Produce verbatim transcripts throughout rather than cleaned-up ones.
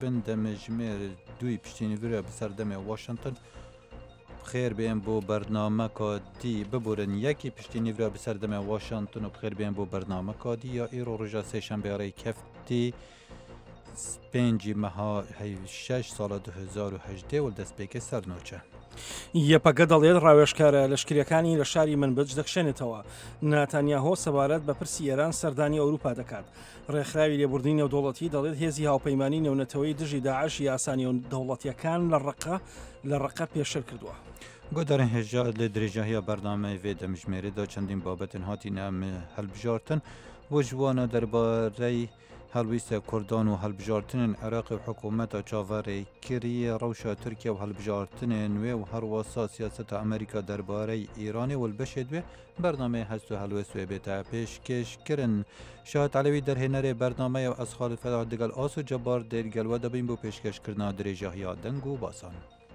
بن دمجمێر دوی پشتینیڤرە بەسەردەمێ واشنگتن بخێر بێن بۆ بەرنامەکە دی ببورن یەکی پشتینیڤرە بەسەردەمێ واشنگتن و بخێر بێن بۆ بەرنامەکە دی یا ئیرۆ ڕۆژە سێشەمبێڕەی کەفتی پێنجی مەها شەش ساڵە دو هەزار و هەژدە و دەستپێکە سەرنۆچە. یەپەگە دەڵێت ڕاوێژکارە لەشکریەکانی لە شاری منبج دەخشێنێتەوە. ناتانیاهۆ سەبارەت بە پرسی ئێران سەردانی ئەوروپا دەکات. ڕێکخراوی لێبوردنی نێودەوڵەتی دەڵێت هێزی هاوپەیمانی نێونەتەوەی دژی داعش یاسانی دەوڵەتیەکان لە ڕقە لە ڕقە پێشتر کردووە. گۆدارن هێژا لە درێژاهی بەردامای vê دەمژمێرێدا چەندین بابەتن هاتینە هەڵبژارتن بۆ جوانە دەربارەی هەڵویستە کوردان و هەڵبژارتنên عێراقی و حکوومەتە چاوەڕێی کردی ڕەوشە تورکیا و هەڵبژارتنê نوێ و هەروەسا سیاسەتە ئەمریکا دەربارەی ئیرانê وەلبەشێ دوێ بەرنامەی هەست و هەلوێستوێ بێتە پێشکەشکردن. شاهد عەلەوی دەرهێنەرێ بەرنامەیە و ئەس خالد فەلاح دەگەڵ ئاس و جەبار دێرگەلوە دەبین بۆ پێشکەشکردنا درێژاهیا دەنگ و باسان.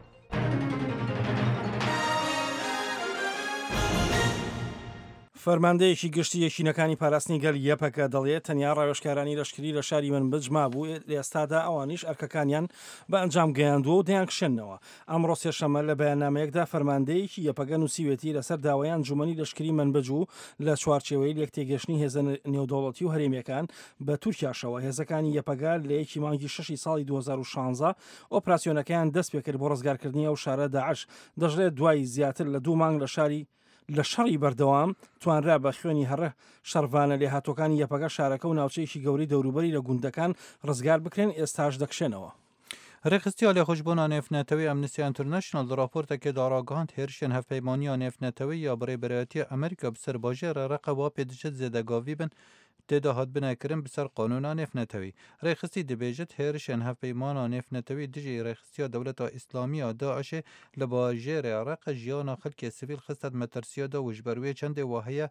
فەرماندەیەکی گشتی یەکینەکانی پاراستنی گەل یەپەکە دەڵێت تەنیا ڕاوێژکارانی لەشکری لە شاری منبج مابوو لە ئێستادا ئەوانیش ئەرکەکانیان بە ئەنجام گەیاندووە و دەیانکشێنەوە. ئەمڕۆ سێشەممە لە بەیاننامەیەکدا فەرماندەیەکی یەپەگە نووسیوێتی لەسەر داوایان جومەنی لەشکری منبج و لە چوارچێوەی لەکتێگەشتنی هێزە نێودەوڵەتی و هەرێمیەکان بە تورکیاشەوە. هێزەکانی یەپەگا لە یەکی مانگی شەشی ساڵی دو هەزار و شانزە ئۆپراسیۆنەکەیان دەست پێ کرد بۆ ڕزگارکردنی ئەو شارە داعش. دەژڵێت دوای زیاتر لە دوو مانگ لە شاری لە شەڕی بەردەوام توانرا بە خوێنی هەڕە شەڕڤانە لێ هاتووەکانی یەپەگە شارەکە و ناوچەیەکی گەوری دەوروبەری لە گوندەکان ڕزگار بکرێن ئێستاش دەکشێنەوە. ڕێخستیا لێخۆشبوونا نێفنەتەوەی ئەمنستی ئینتەرنەشنال راپۆرتێکی داڕاگەاند هێرشێن هەفپەیمانیە نێفنەتەوەی یا بەڕێبەرەتی ئەمریکا بسەر بەژێرە ڕقەوا پێدەچێت زێدەگاوی بن تێدا هاتبنەکردن بسەر قانونا نێفنەتەوەی. ڕێخستی دەبێژێت هێرشێن هەفپەیمانە نێفنەتەوەی دژی ڕێخستیا دەولەتە ئیسلامیە داعشێ لە باژێرە ڕقە ژیانە خەڵکی سیڤیل خستت مەتەرسیادا وژبەروێ چەندێ وهەیە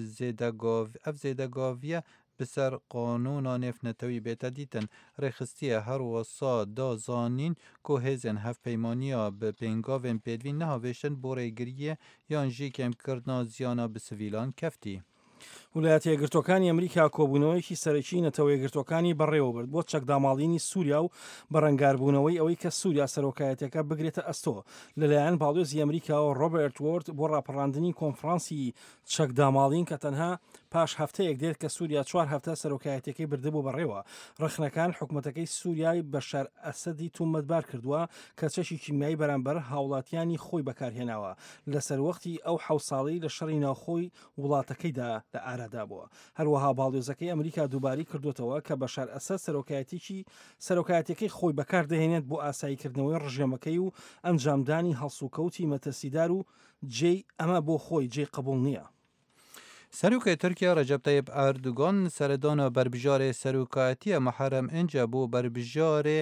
ئەف زێدەگاویە بسەر قانونا نێفنەتەوەی بێتە دیتن. ڕێخستیە هەروەسا دازانین کۆ هێزن هەفپەیمانیە بە پێنگاوێن پێدوین نەهاوێشتن بۆ ڕێگریە یان ژی کەمکردنا زیانە بە سڤیلان کەفتی. ویلایەتە یەکگرتوەکانی ئەمریکا کۆبوونەوەیکی سەرەکی نەتەوە یەکگرتوەکانی بەڕێوە برد بۆ چەکداماڵینی سووریا و بەڕەنگاربوونەوەی ئەوەی کە سووریا سەرۆکایەتەکە بگرێتە ئەستۆ. لەلایەن باڵێزی ئەمریکا و ڕۆبێرت وۆرد بۆ ڕاپەڕاندنی کۆنفرانسی چەکداماڵین کە تەنها پاش هەفتەیەک دێت کە سووریا چوار هەفتە سەرۆکایەتەکەی بردبوو بەڕێوە. ڕخنەکان حکوومەتەکەی سووریای بەشار ئەسەدی تومەتبار کردووە کە چەشی کیمیایی بەرامبەر هاوڵاتیانی خۆی بەکارهێناوە لەسەر وەختی ئەو حەوت ساڵی لە شەڕی ناوخۆی وڵاتەکەیدا لە ئارادا بووە. هەروەها باڵێزەکەی ئەمریکا دووباری کردوتەوە کە بەشار ئەسەد سەرۆکایەتێکی سەرۆکایەتەکەی خۆی بەکاردەهێنێت بۆ ئاساییکردنەوەی ڕژێمەکەی و ئەنجامدانی هەڵسوکەوتی مەتەرسیدار و جێی ئەمە بۆ خۆی جێ قبول نییە. سەرۆکای تورکیا ڕەجەب تەیب ئەردوگان سەردانە بەربژارێ سەرۆکایەتیە مەحەرەم ئەنجە بۆ بەربژارێ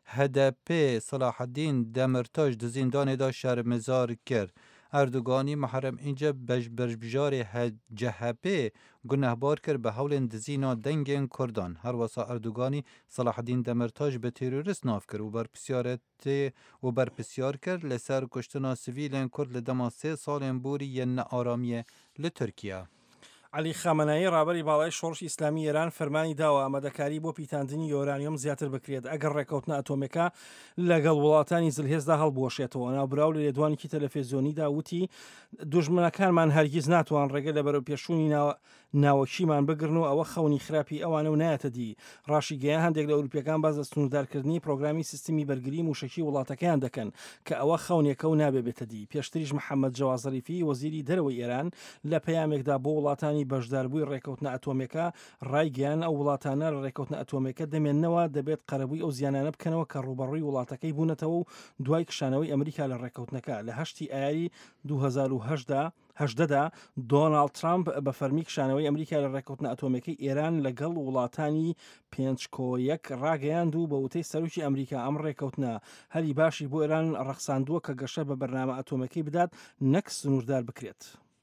هەدەپێ سەلاحەدین دەمرتاژ di زیندانê da şermezar kir. Erdoganî meherem înce berbijarê C H P gunehbar kir bi hewlên dizîna dengên Kurdan. Her wisa Erdoganî Selaheddîn Demirtaş bi terorist nav kir û berpisyarê û berpisyar kir li ser kuştina sivîlên Kurd li dema sê salên borî yên nearamiyê li Tirkiye. علی خامنایی ڕابەری باڵای شۆڕشی ئیسلامی ئێران فەرمانی داوە ئامادەکاری بۆ پیتاندنی یۆرانیۆم زیاتر بکرێت ئەگەر ڕێکەوتنە ئەتۆمەکە لەگەڵ وڵاتانی زلهێزدا هەڵبوەشێتەوە. ناوبراو لە لێدوانێکی تەلەڤیزیۆنیدا وتی دوژمنەکانمان هەرگیز ناتوان ڕێگە لە بەرەو پێشوونی ناوەکیمان بگرن و ئەوە خەونی خراپی ئەوانە و نایەتە دی. ڕاشی گەیان هەندێک لە ئەوروپیەکان باز لە سنووردارکردنی پرۆگرامی سیستمی بەرگری موشەکی وڵاتەکەیان دەکەن کە ئەوە خەونێکە و نابێتە دی. پێشتریش محەممەد جەواز زەریفی وەزیری دەرەوەی ئێران لە پەیامێکدا بۆ وڵاتانی بەشداربووی ڕێکەوتنە ئەتۆمەکە ڕایگەیان ئەو وڵاتانە لە ڕێکەوتنە ئەتۆمەکە دەمێننەوە دەبێت قەرەبووی ئەو زیانانە بکەنەوە کە ڕوبەڕووی وڵاتەکەی بوونەتەوە و دوای کشانەوەی ئەمریکا لە ڕێکەوتنەکە لە هەشتی ئایاری دو هەزار و هەژدەدا دۆناڵد ترامپ بە فەرمی کشانەوەی ئەمریکا لە ڕێکەوتنە ئەتۆمەکەی ئێران لەگەڵ وڵاتانی پێنج کۆ یەک ڕاگەیاند و بە وتەی سەرۆکی ئەمریکا ئەم ڕێکەوتنە هەری باشی بۆ ئێران ڕەخساندووە کە گەشە بە بەرنامە ئەتۆمەکەی بدات نەک سنووردار بکرێت.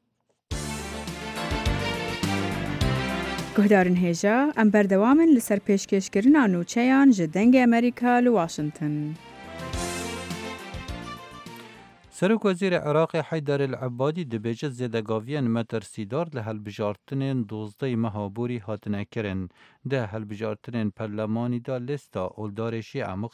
گهدارن هێژە ئەم بەردەوامن لەسەر پێشکەشکردنا نووچەیان ji dengê Amerîka li Washington. سرک وزیر عراق حیدر العبادی دبیجه زیدگاویان مترسیدار لهلبجارتنین دوزده مهابوری هاتنه کرن. ده هلبجارتنین پرلمانی دا لستا اولدارشی عمق